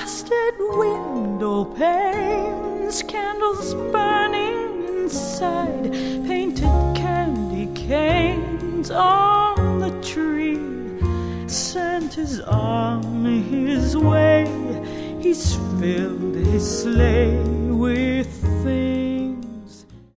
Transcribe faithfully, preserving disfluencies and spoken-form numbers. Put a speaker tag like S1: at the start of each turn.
S1: frosted window panes, candles burning inside, painted candy canes on the tree. Santa's on his way, he's filled his sleigh with things